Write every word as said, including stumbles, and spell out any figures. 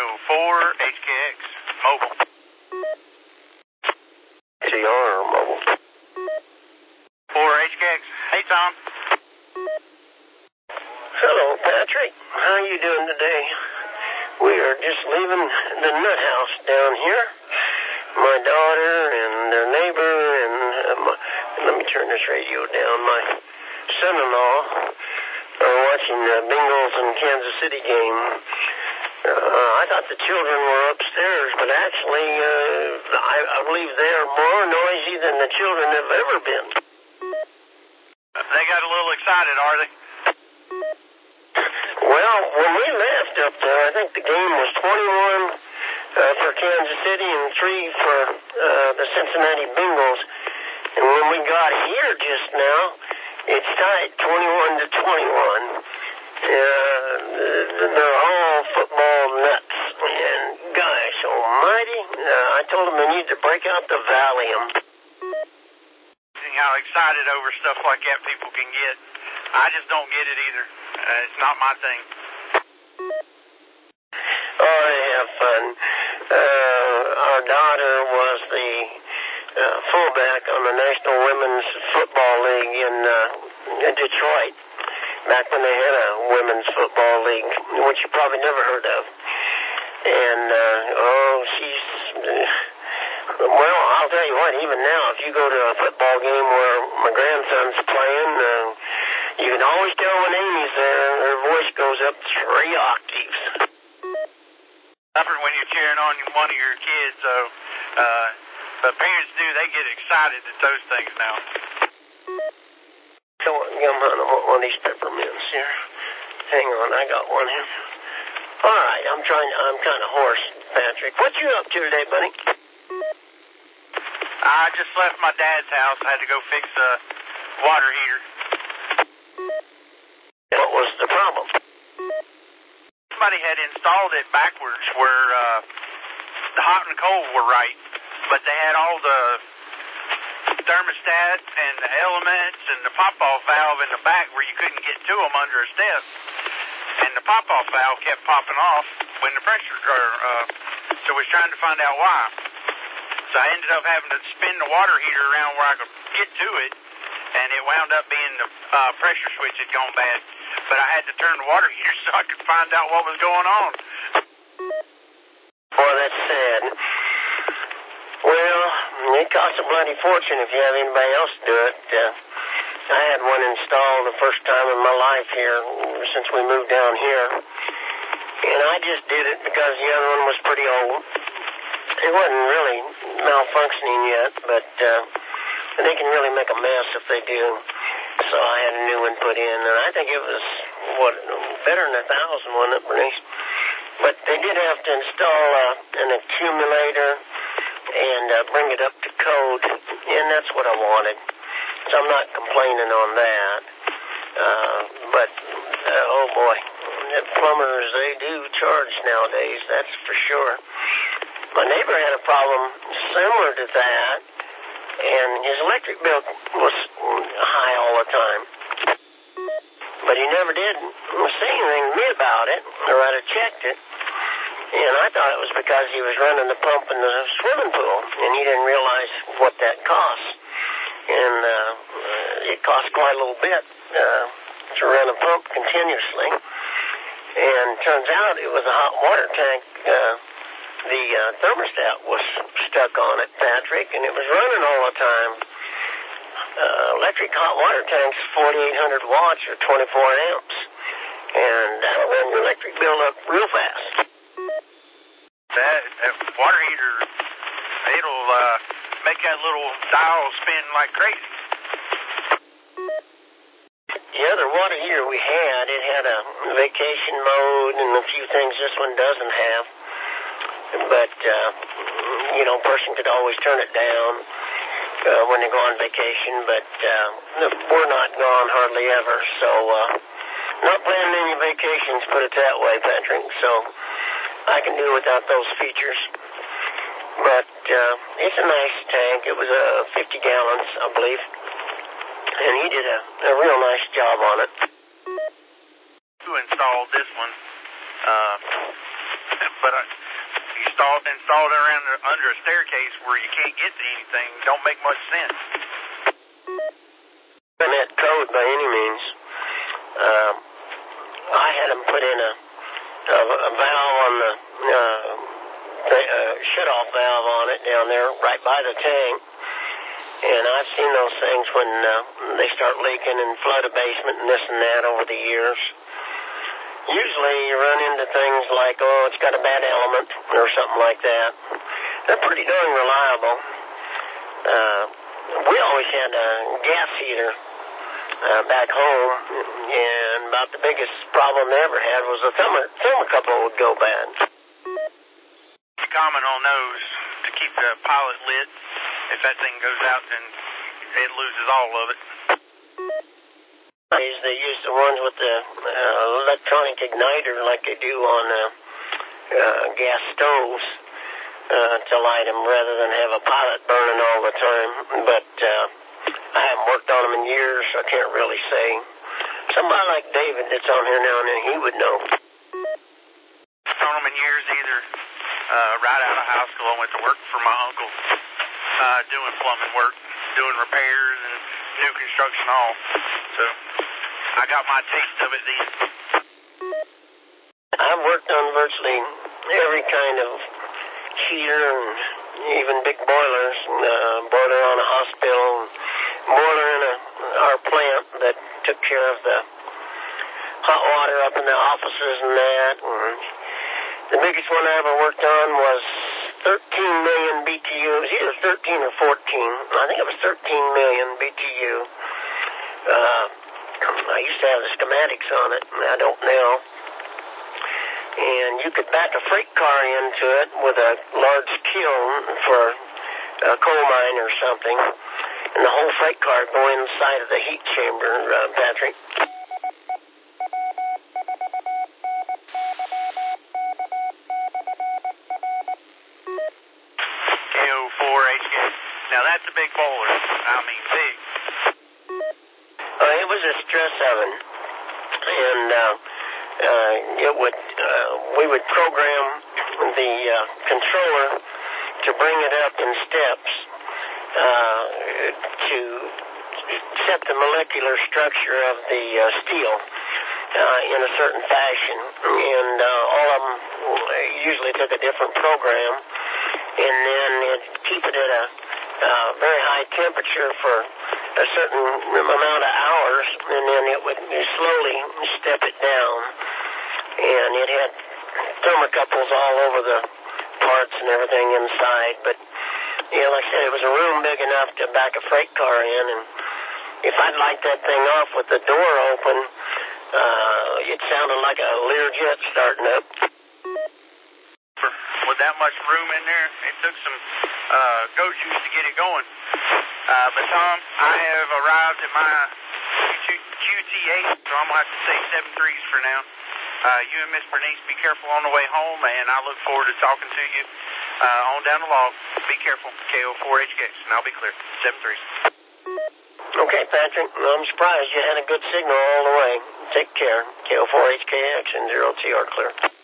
four H K X mobile. T R mobile. four H K X. Hey, Tom. Hello, Patrick. How are you doing today? We are just leaving the nut house down here. My daughter and their neighbor and uh, my, let me turn this radio down. My son-in-law are watching the Bengals and Kansas City game. Uh, I thought the children were upstairs, but actually, uh, I, I believe they are more noisy than the children have ever been. They got a little excited, are they? Well, when we left up there, I think the game was twenty-one uh, for Kansas City and three for uh, the Cincinnati Bengals. And when we got here just now, it's tied twenty-one to twenty-one. Uh, they're all football nuts. And gosh almighty, uh, I told them they need to break out the Valium. How excited over stuff like that people can get. I just don't get it either. Uh, it's not my thing. Oh, they have fun. Uh, our daughter was the uh, fullback on the National Women's Football League in, uh, in Detroit, back when they had a women's football league, which you probably never heard of. And, uh, oh, she's... Uh, well, I'll tell you what, even now, if you go to a football game where my grandson's playing, uh, you can always tell when Amy's there. Her voice goes up three octaves. Different when you're cheering on one of your kids, so, uh, but parents do, they get excited at those things now. So, yeah, man, I want one of these peppermints here. Hang on, I got one here. All right, I'm trying, I'm kind of hoarse, Patrick. What you up to today, buddy? I just left my dad's house. I had to go fix a water heater. What was the problem? Somebody had installed it backwards where uh, the hot and cold were right, but they had all the thermostat and the elements and the pop-off valve in the back where you couldn't get to them under a step. And the pop-off valve kept popping off when the pressure, or, uh, so we was trying to find out why. So I ended up having to spin the water heater around where I could get to it, and it wound up being the uh, pressure switch had gone bad. But I had to turn the water heater so I could find out what was going on. Boy, that's sad. Well, it costs a bloody fortune if you have anybody else do it. Uh, I had one installed the first time in my life here since we moved down here. And I just did it because the other one was pretty old. It wasn't really malfunctioning yet, but uh, they can really make a mess if they do. So I had a new one put in, and I think it was, what, better than a thousand, wasn't it, Bernice? But they did have to install uh, an accumulator and uh, bring it up to code, and that's what I wanted. So I'm not complaining on that. Uh, but, uh, oh boy, the plumbers, they do charge nowadays, that's for sure. My neighbor had a problem similar to that, and his electric bill was high all the time. But he never did say anything to me about it, or I'd have checked it. And I thought it was because he was running the pump in the swimming pool, and he didn't realize what that cost. And uh, it cost quite a little bit uh, to run a pump continuously. And turns out it was a hot water tank. Uh, the uh, thermostat was stuck on it, Patrick, and it was running all the time. Uh, electric hot water tanks, forty-eight hundred watts or twenty-four amps. And that'll run your electric bill up real fast. That, that water heater, it'll uh, make that little dial spin like crazy. The other water heater we had, it had a vacation mode and a few things this one doesn't have. But, uh, you know, a person could always turn it down uh, when they go on vacation. But uh, we're not gone hardly ever. So, uh, not planning any vacations, put it that way, Patrick. So I can do without those features. But uh, it's a nice tank. It was uh, fifty gallons, I believe. And he did a, a real nice job on it. Who installed this one? Uh, but but uh, installed, installed it around the, under a staircase where you can't get to anything don't make much sense. That code by any means. Uh, I had them put in a, a, a valve on the, uh, the uh, shut-off valve on it down there right by the tank. And I've seen those things when uh, they start leaking and flood a basement and this and that over the years. Usually you run into things like, oh, it's got a bad element or something like that. They're pretty darn reliable. Uh, we always had a gas heater uh, back home, and about the biggest problem they ever had was the thermo- thermocouple would go bad. It's common on those to keep the pilot lit. If that thing goes out, then it loses all of it. They use the ones with the uh, electronic igniter like they do on uh, uh, gas stoves uh, to light them rather than have a pilot burning all the time. But uh, I haven't worked on them in years, so I can't really say. Somebody like David that's on here now and then, he would know. On them in years either. Uh, right out of high school, I went to work for my uncle, uh, doing plumbing work, doing repairs and new construction all. So I got my taste of it then. I've worked on virtually every kind of heater and even big boilers, uh, boiler on a hospital, boiler in a, our plant that took care of the hot water up in the offices and that. And the biggest one I ever worked on was thirteen million B T U. It was either thirteen or fourteen. I think it was thirteen million B T U. Uh, I used to have the schematics on it, and I don't now. And you could back a freight car into it with a large kiln for a coal mine or something, and the whole freight car would go inside of the heat chamber, uh, Patrick. K O four H K. Now that's a big boiler. I mean big. Uh, it was a stress oven, and uh, uh, it would uh, we would program the uh, controller to bring it up in steps uh, to set the molecular structure of the uh, steel uh, in a certain fashion, and uh, all of them usually took a different program, and then it keep it at a uh, very high temperature for a certain amount of hours, and then it would slowly step it down. And it had thermocouples all over the parts and everything inside. But, you know, like I said, it was a room big enough to back a freight car in. And if I'd light that thing off with the door open, uh, it sounded like a Learjet starting up. With that much room in there, it took some uh, goat juice to get it going. Uh, but Tom, I have arrived at my Q T eight, so I'm going to have to say seven threes for now. Uh, you and Miss Bernice, be careful on the way home, and I look forward to talking to you uh, on down the log. Be careful, K O four H K X, and I'll be clear. seven threes. Okay, Patrick. Well, I'm surprised you had a good signal all the way. Take care. K O four H K X and zero T R clear.